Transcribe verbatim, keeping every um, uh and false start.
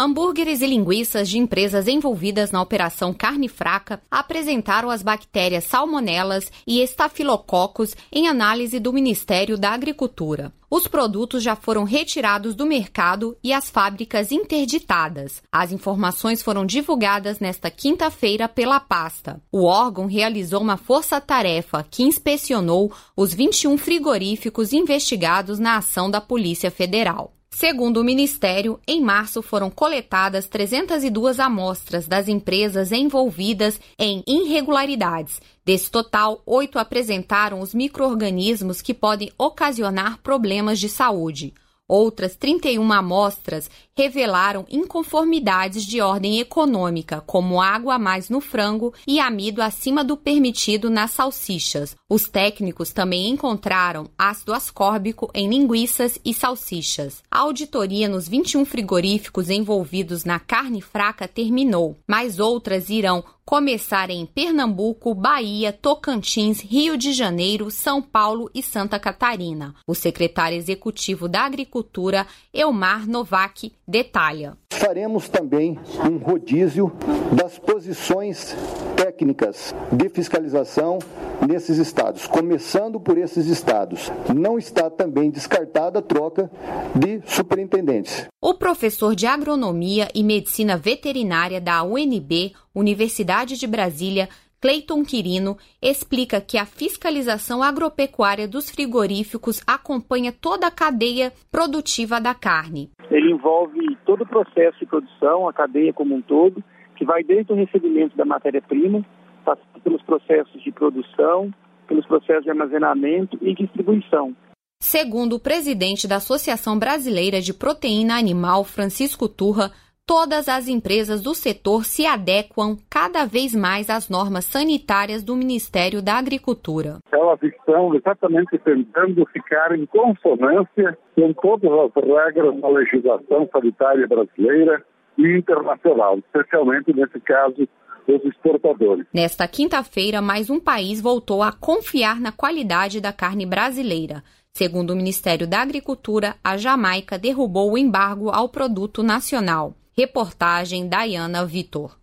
Hambúrgueres e linguiças de empresas envolvidas na Operação Carne Fraca apresentaram as bactérias salmonelas e estafilococos em análise do Ministério da Agricultura. Os produtos já foram retirados do mercado e as fábricas interditadas. As informações foram divulgadas nesta quinta-feira pela pasta. O órgão realizou uma força-tarefa que inspecionou os vinte e um frigoríficos investigados na ação da Polícia Federal. Segundo o Ministério, em março foram coletadas trezentas e duas amostras das empresas envolvidas em irregularidades. Desse total, oito apresentaram os micro-organismos que podem ocasionar problemas de saúde. Outras trinta e uma amostras revelaram inconformidades de ordem econômica, como água a mais no frango e amido acima do permitido nas salsichas. Os técnicos também encontraram ácido ascórbico em linguiças e salsichas. A auditoria nos vinte e um frigoríficos envolvidos na carne fraca terminou, mas outras irão começar em Pernambuco, Bahia, Tocantins, Rio de Janeiro, São Paulo e Santa Catarina. O secretário executivo da Agricultura, Elmar Novak, detalha. Faremos também um rodízio das posições técnicas de fiscalização nesses estados, começando por esses estados. Não está também descartada a troca de superintendentes. O professor de Agronomia e Medicina Veterinária da U N B, Universidade de Brasília, Cleiton Quirino, explica que a fiscalização agropecuária dos frigoríficos acompanha toda a cadeia produtiva da carne. Ele envolve todo o processo de produção, a cadeia como um todo, que vai desde o recebimento da matéria-prima, passando pelos processos de produção, pelos processos de armazenamento e distribuição. Segundo o presidente da Associação Brasileira de Proteína Animal, Francisco Turra, todas as empresas do setor se adequam cada vez mais às normas sanitárias do Ministério da Agricultura. Elas estão exatamente tentando ficar em consonância com todas as regras da legislação sanitária brasileira e internacional, especialmente nesse caso os exportadores. Nesta quinta-feira, mais um país voltou a confiar na qualidade da carne brasileira. Segundo o Ministério da Agricultura, a Jamaica derrubou o embargo ao produto nacional. Reportagem Dayana Vitor.